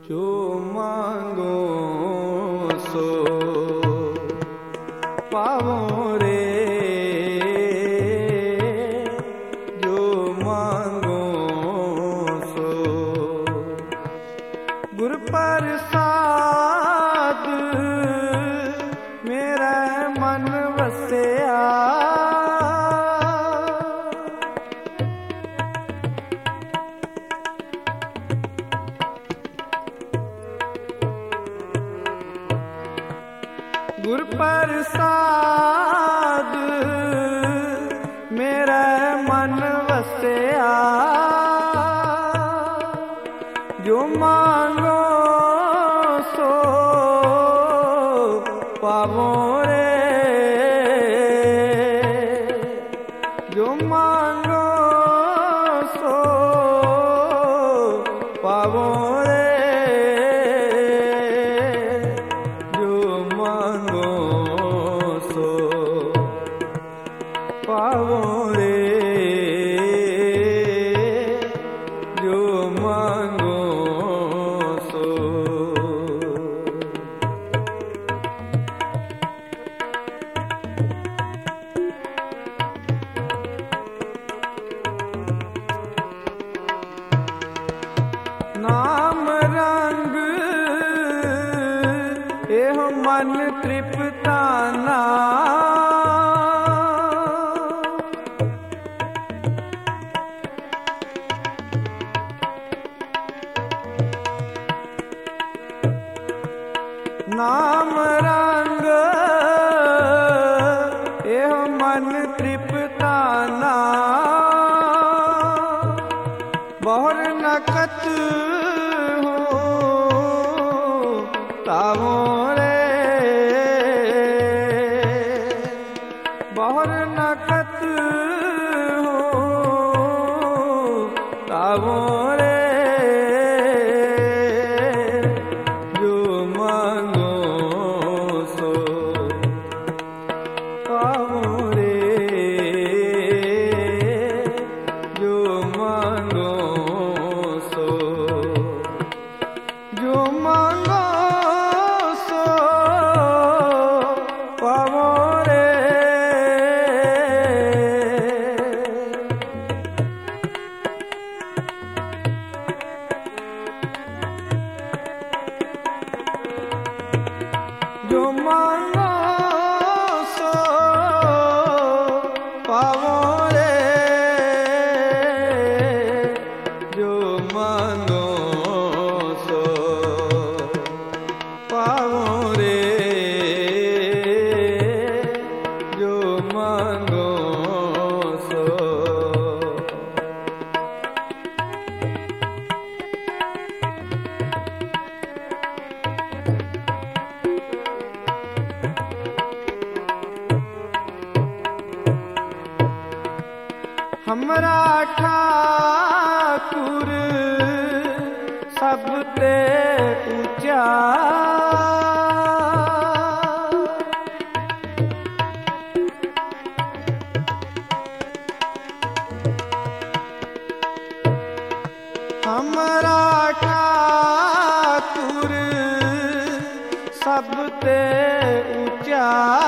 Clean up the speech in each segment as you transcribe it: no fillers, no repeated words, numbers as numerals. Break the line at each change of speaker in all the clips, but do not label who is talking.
जो मांगो सो पावो रे, जो मांगो सो। गुर प्रसाद मेरा मन वसिया, गुर प्रसाद मेरा मन वसिया, जो मांगो सो पावो रे, जो मांगो सो पावो रे, पावो रे, जो मांगो सो। नाम रंग एहो मन तृप्ताना, नाम रंग एहो मन तृप्ताना, बहुर नकत हो तावो रे, बहुर नकत हो तावो रे, पावो रे, जो मांगो सो, जो मांगो सो पावो रे, जो मांगो पावो रे, जो मांगो सो पावो रे, जो मांगो सो। हमरा ठाकुर सब ते ऊंचा, हमरा ठाकुर सब ते ऊंचा,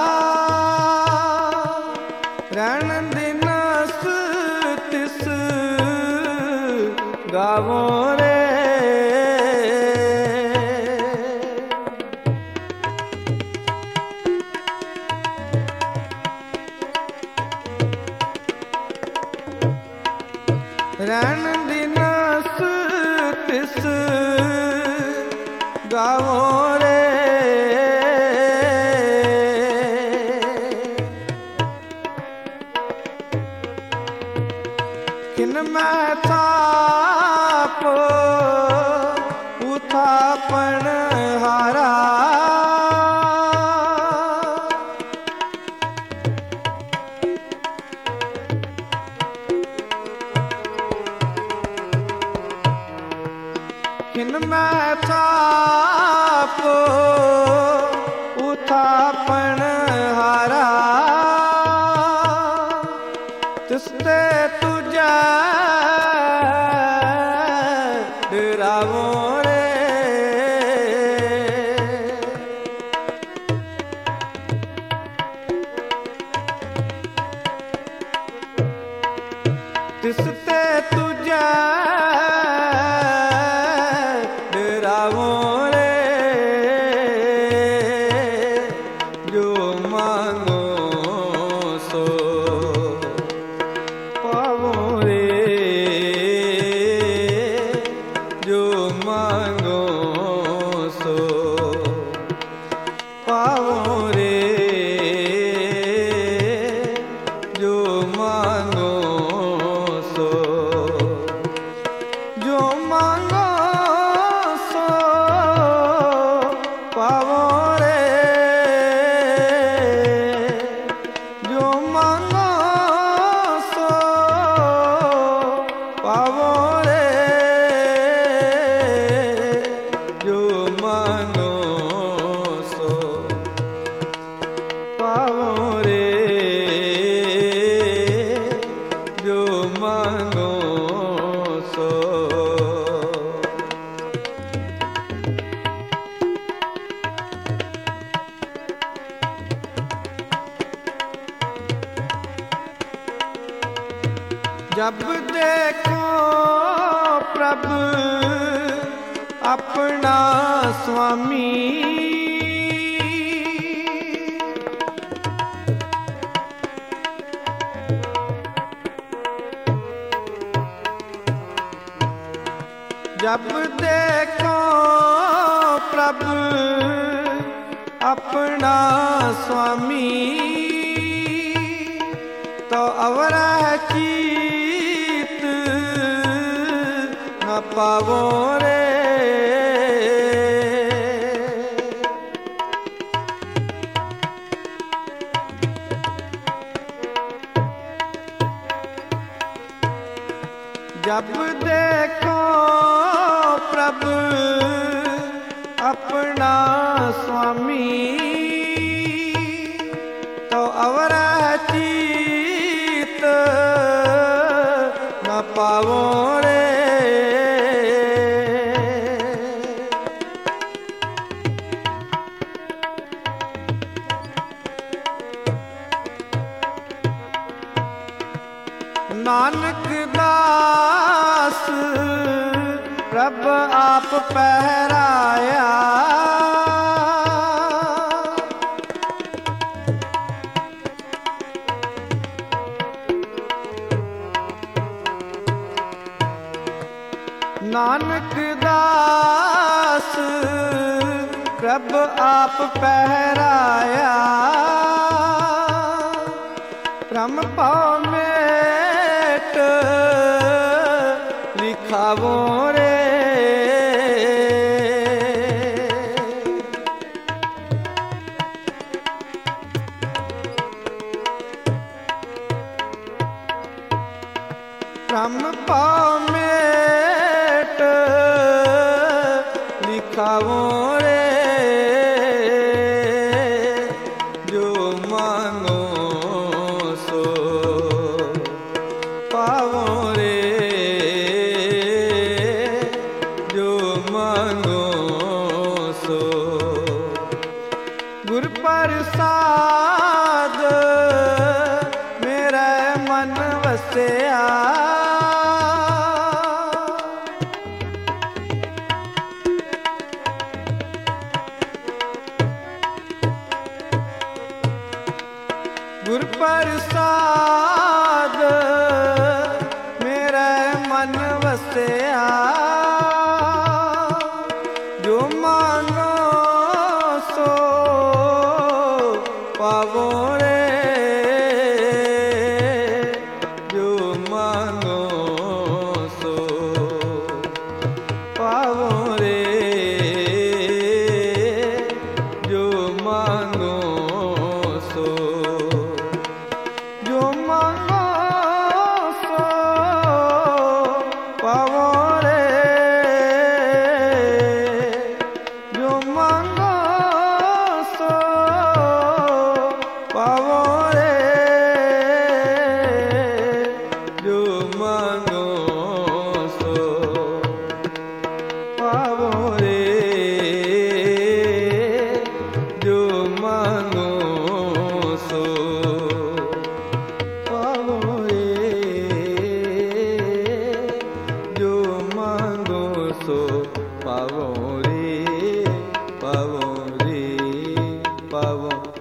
रण दिन तिस गावो रे, रण दिन तिस गावो रे, किन मैं थाप उथापन हारा, किन मैं थाप उथापन हारा, तिसते तुझा डरावो रे, जो मांगो सो पावो रे, जो मांगो सो, जो मांगो सो पावो रे, जो मांगो सो पावो रे, जो मांगो सो पावो रे, जो मांगो सो। जब देखो प्रभु अपना स्वामी, जब देखो प्रभु अपना स्वामी, तो अवरा चीत न पावो रे, जब देखो प्रभु अपना स्वामी, तो अवरा चीत न पावो रे, नानक दास प्रभ आप पहराया, नानक दास प्रभ आप पहराया, भ्रम पाव मेट लिखावो रे, भ्रम पाव मेट लिखावो रे, जो मांगो सो पावो रे, जो मांगो सो। गुर प्रसाद मेरा मन वसिया, गुर प्रसाद मेरा मन वसिया, जो मांगो सो पावो रे, जो मांगो सो पावो रे, जो मांगो सो, जो मांगो सो पावो रे, जो मांगो सो पावो रे, जो मांगो सो पावो रे, जो मांगो सो पावो रे, जो मांगो सो पावो रे, पावो रे, पावो।